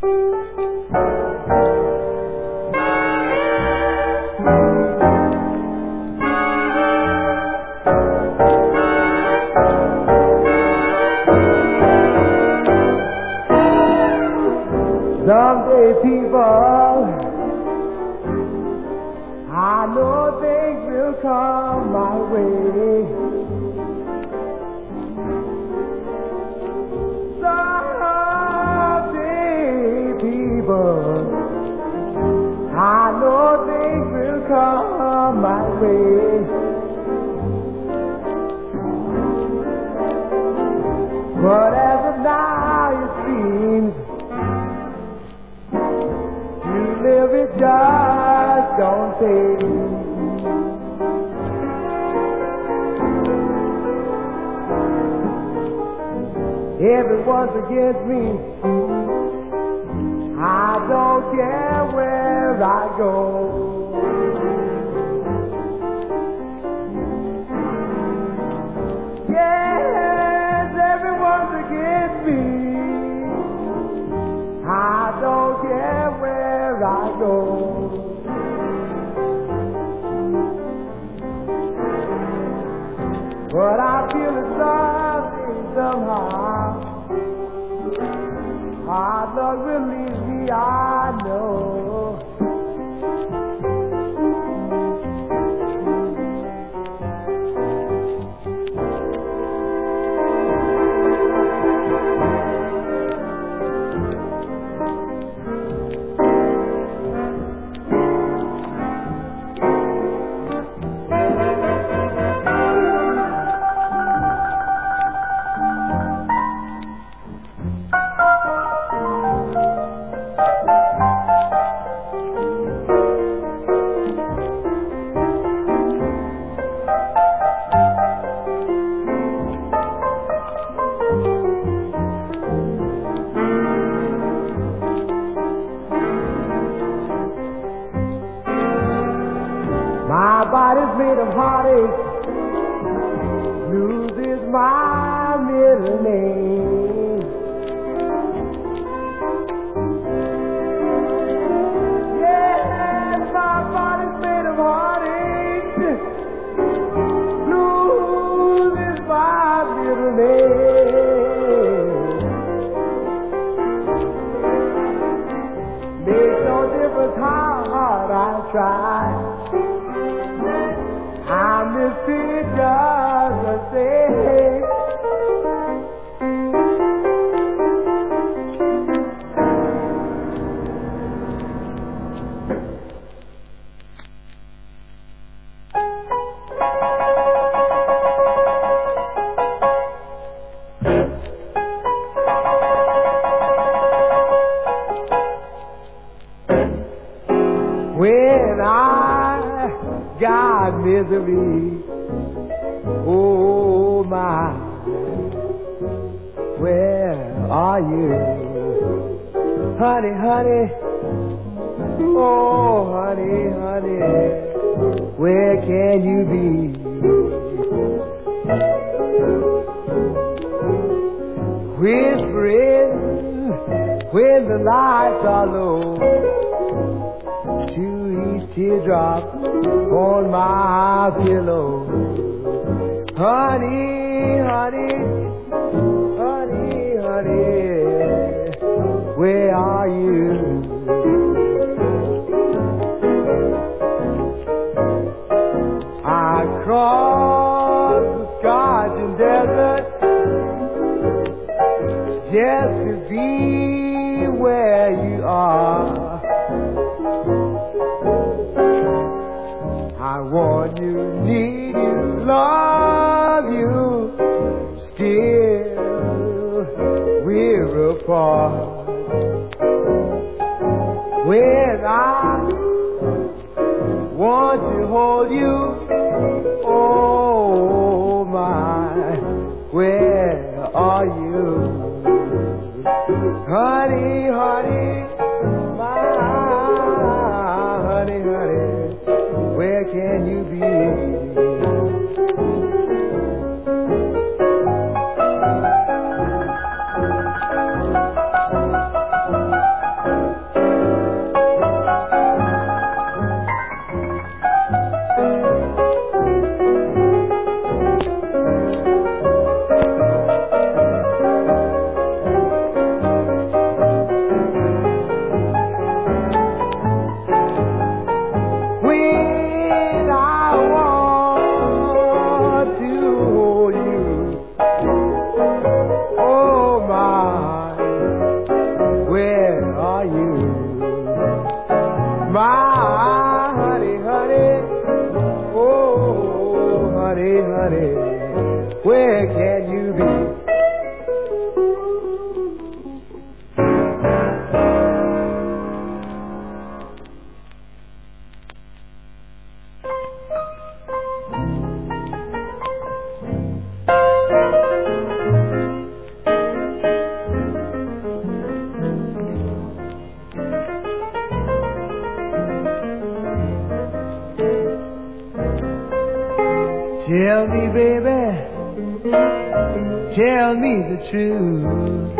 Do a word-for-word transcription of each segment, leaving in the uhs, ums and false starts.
Someday, people, I know things will come my way. Someday, people, I know things will come my way. But as of now, it seems live it just don't pay. Everyone's against me. I don't care where I go. Yes, everyone's against me. I don't care where I go. But I feel it's something somehow. Hard luck will leave me, I know. My body's made of heartache. Blues is my middle name. Yes, my body's made of heartache. Blues is my middle name. Makes no difference how hard I try. I'm missing just the same. When I got misery, oh my, where are you? Honey, honey, oh honey, honey, where can you be? Whispering when the lights are low, to each teardrop on my pillow. Honey, honey, honey, honey, where are you? I crossed the scorching desert just to be where you are. I want you, need you, love you, still we're apart. When I want to hold you, oh my, where are you? Honey, honey, my honey, honey, where can you be? where are you? My honey, honey, oh, honey, honey, where can you be? Tell me, baby, tell me the truth.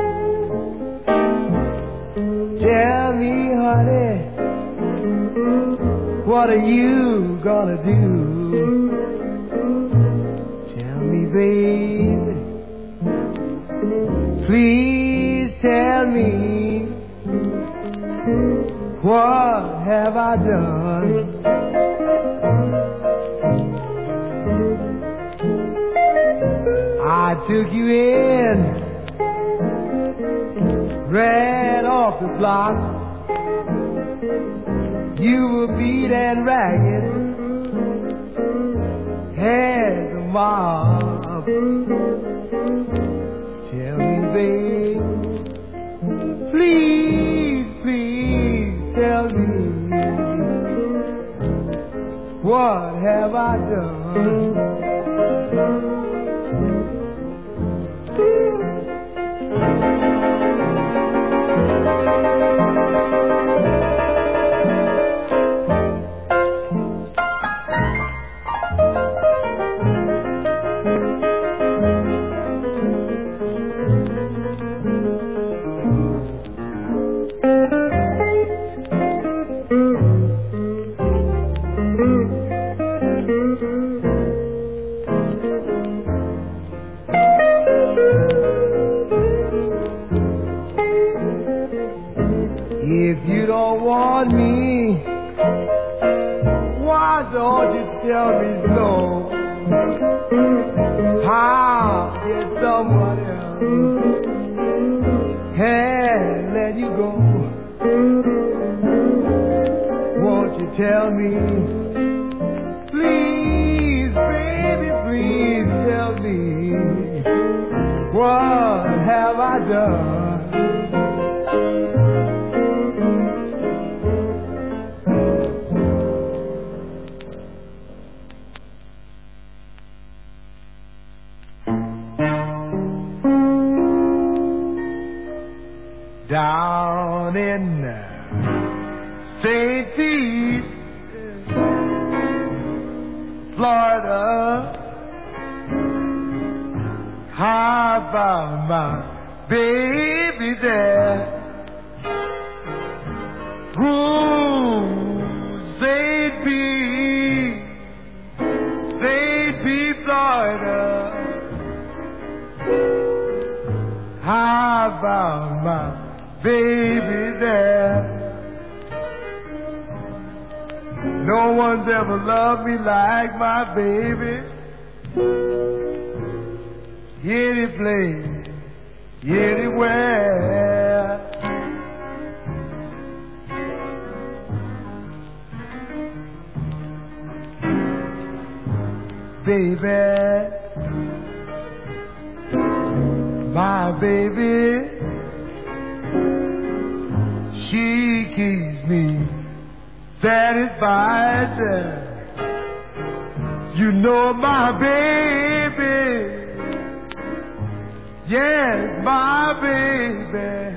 Tell me, honey, what are you gonna do? Tell me, baby, please tell me, what have I done? I took you in, ran off the block. You were beat and ragged, had the mob. Tell me, babe, please, please tell me, what have I done? If you don't want me, why don't you tell me so? I'll get someone else and let you go. Won't you tell me, please, baby, please tell me, what have I done? Down in Saint Pete, Florida, I found my baby there. Ooh, Saint Pete, Saint Pete, Florida, I found my baby there. No one's ever loved me like my baby. Any place, anywhere. Baby, my baby, she keeps me satisfied. You know my baby, yes, my baby,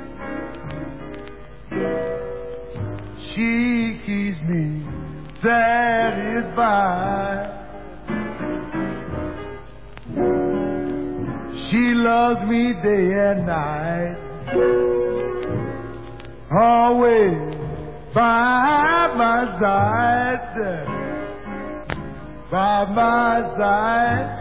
she keeps me satisfied. She loves me day and night, always by my side, by my side.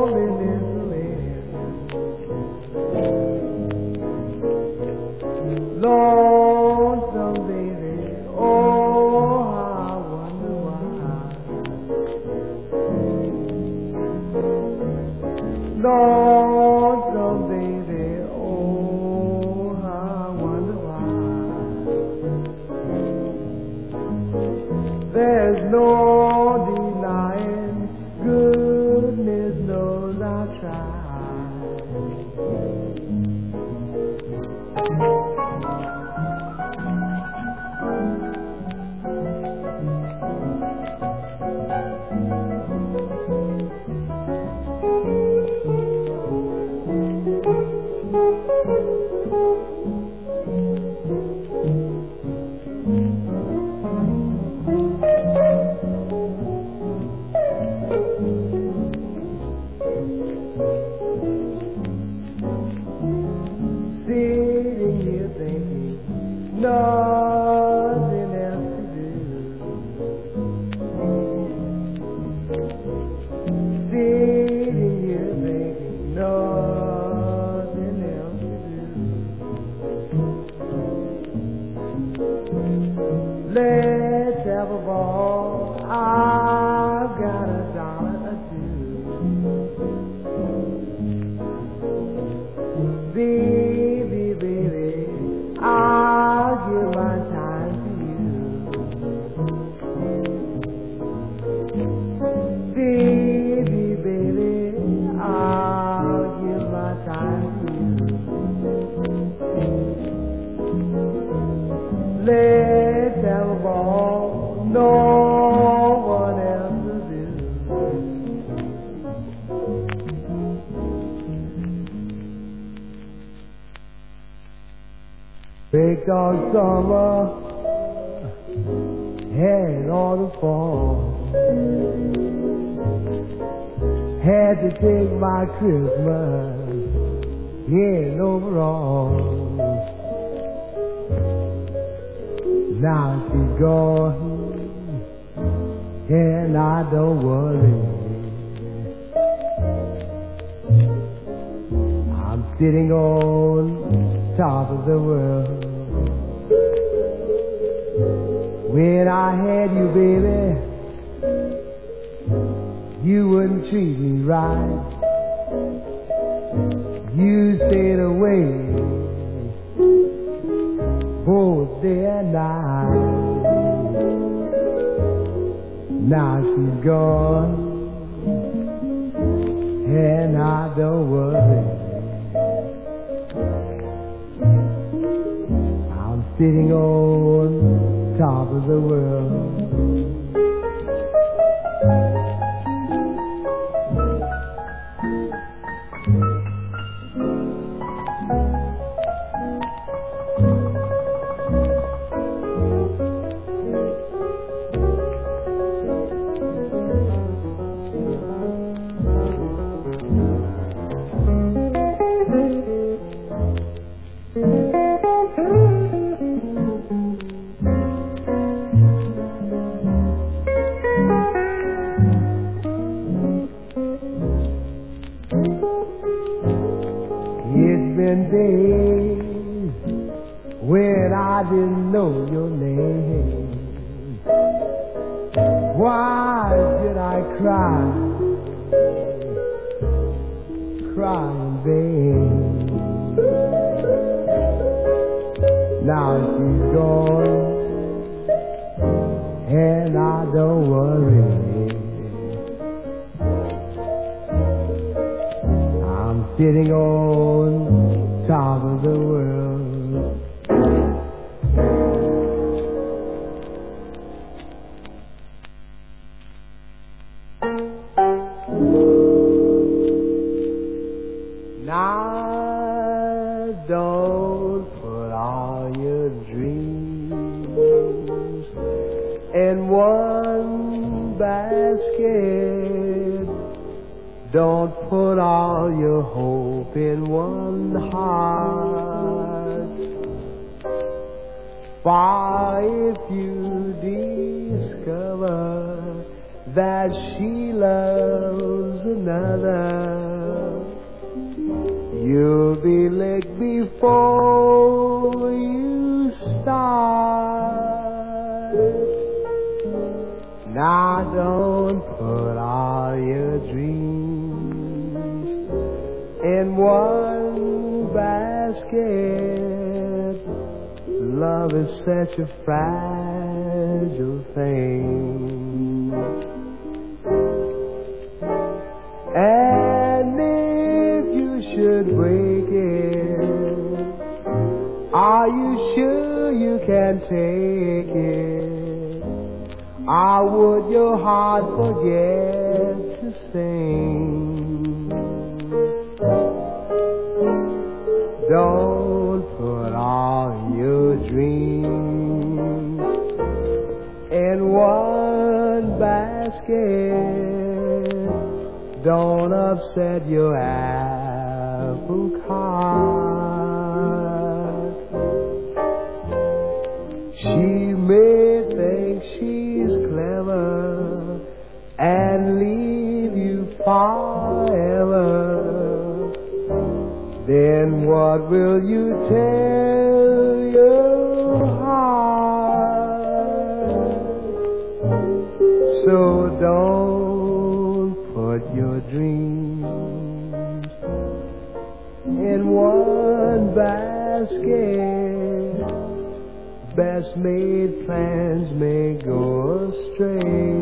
loneliness land. Lonesome baby, oh, I wonder why. Lonesome baby, oh, I wonder why. There's no denying, goodness knows I tried. Sitting here thinking, nothing else to do. Sitting here thinking, nothing else to do. Let's have a ball, I've got a dollar or two. Baby, baby, I'll give my time to you. Baby, baby, I'll give my time to you. Let's have a ball, no one else will do. Because summer had all the fall, had to take my Christmas in overalls. Now she's gone, and I don't worry. I'm sitting on top of the world. When I had you, baby, you wouldn't treat me right. You stayed away both day and night. Now she's gone, and I don't worry. I'm sitting on top of the world. It's been days when I didn't know your name. Why did I cry, cry in vain? Now she's gone, and I don't worry. I'm sitting on top of the world. Now don't put all your dreams in one basket. Don't put all your hope in one heart. For if you discover that she loves another. You'll be licked before you start. Now don't put all your dreams in one basket. Love is such a fragile thing, and if you should break it, are you sure you can take it? Or would your heart forget to sing? Don't put all your dreams in one basket. Don't upset your apple cart. She may think she's clever and leave you forever. Then what will you tell your heart? So don't put your dreams in one basket. Best made plans may go astray.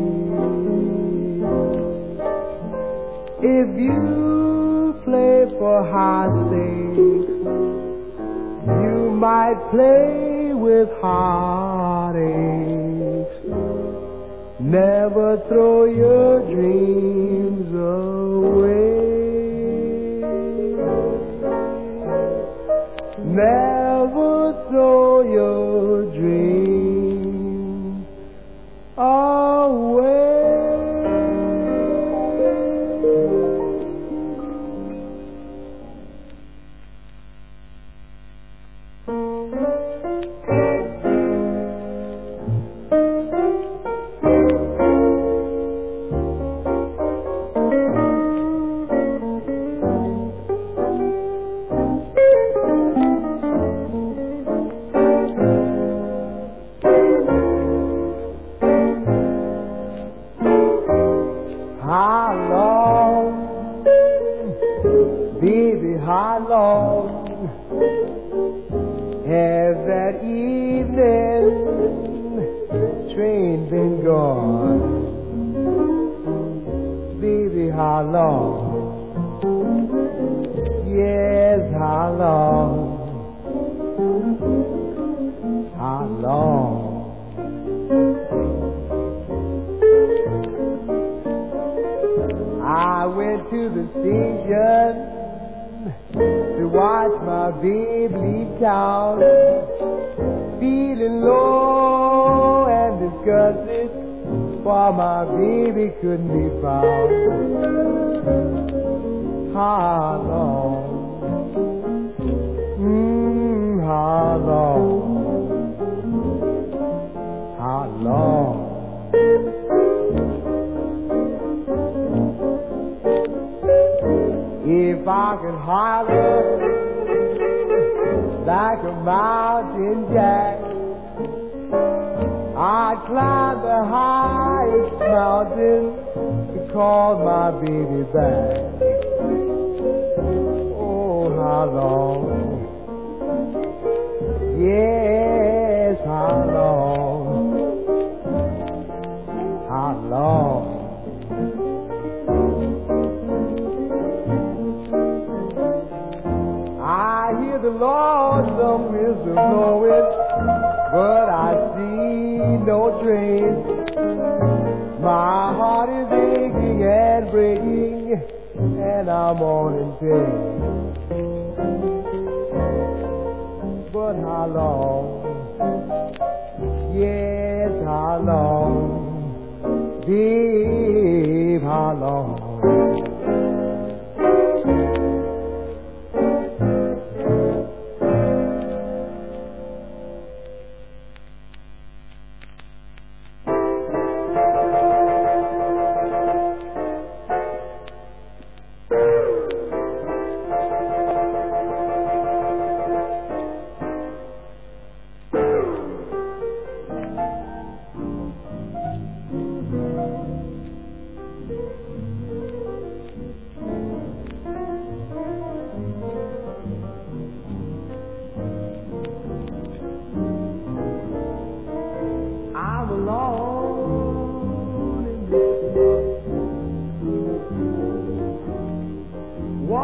If you play for high stakes, you might play with heartaches. Never throw your dreams away. Never throw your dreams away. How long has that evening train been gone? Baby, how long? Yes, how long? How long? I went to the station to watch my baby leave town, feeling low and disgusted, for my baby couldn't be found. How long? Mm, how long? How long? If I could holler like a mountain jack, I'd climb the highest mountain to call my baby back. Oh, how long? Yes, how long? How long? I hear the lonesome whistle blowing, but I see no train. My heart is aching and breaking, and I'm on in pain. But how long? Yes, how long? Babe, how long?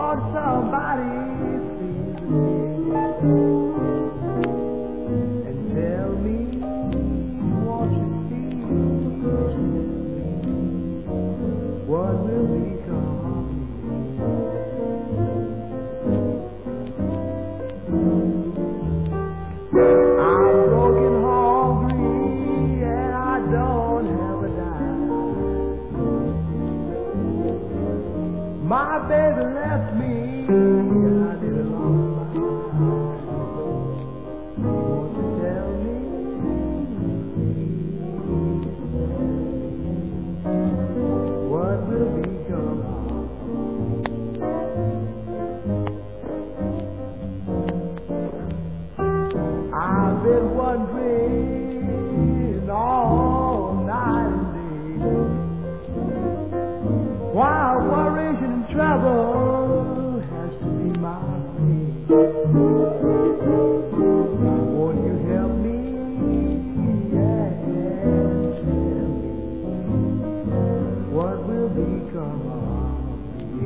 Won't somebody please me and tell me what you feel? What will become of me? I'm broken, hungry, and I don't have a dime. My baby left me, I did a long time. Won't you tell me what will become of me? I've been wondering all night and day why worries and trouble has to be my friend. Won't you help me? Yeah, tell me what will become of me?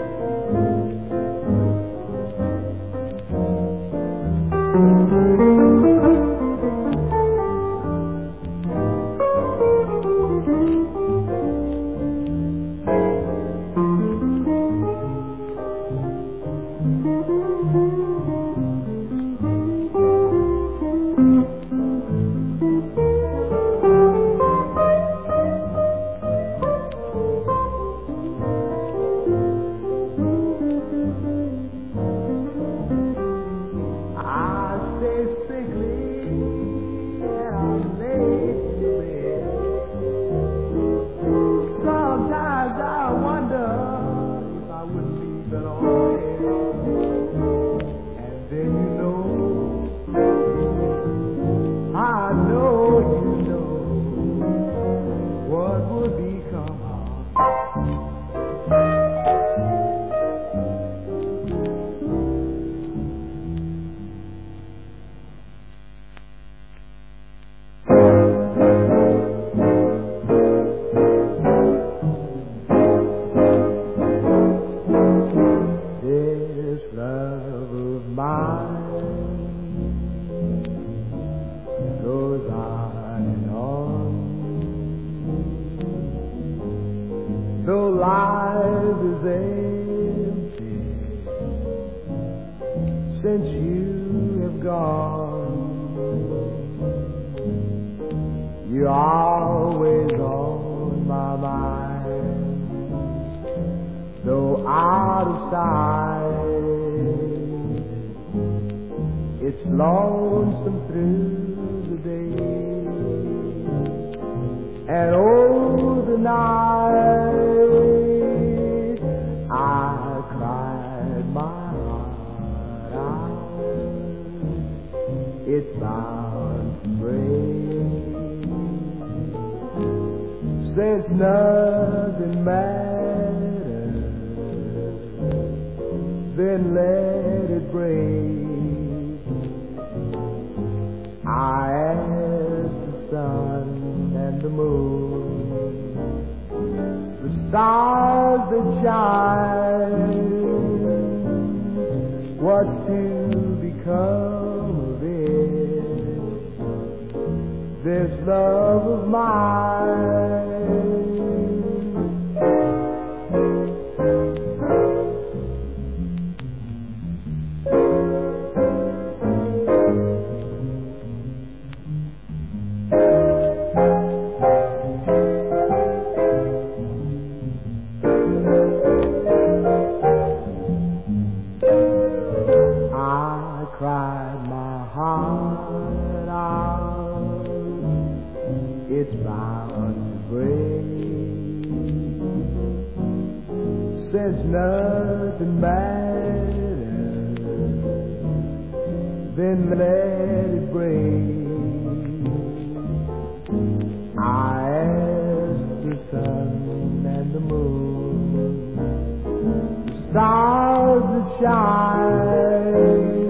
Though life is empty since you have gone, you're always on my mind. Though out of sight, it's lonesome through the day, and oh, the night I cried my heart out. It's bound to break, since nothing matters, then let it break. I asked the sun and the moon, the stars that shine, what to become of it, this love of mine. Cried my heart out, it's bound to break, since nothing matters, then let it break. I asked the sun and the moon, the stars that shine,